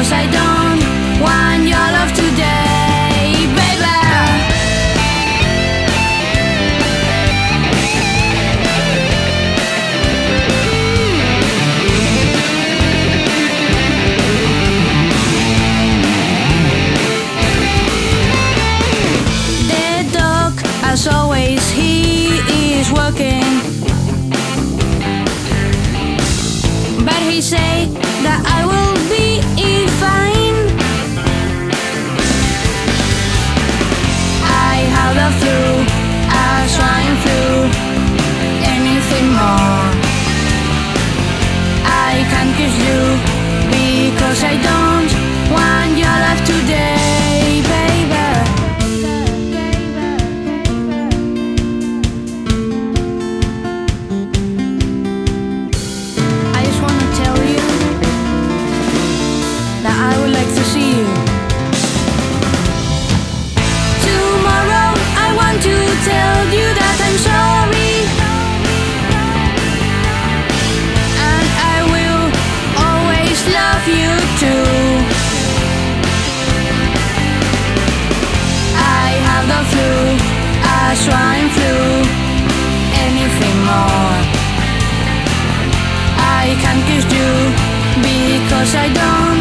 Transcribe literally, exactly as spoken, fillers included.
because I don't want your love today, baby. The dog, as always, he is working, but he say that I will be fine. I have the flu, a swine flu, anything more. I can't kiss you because I don't want your love today, baby. I just wanna tell you that I would like to see you. Tomorrow I want to tell you that I'm sorry, and I will always love you too. I have the flu, a swine flu, anything more. I can't kiss you because I don't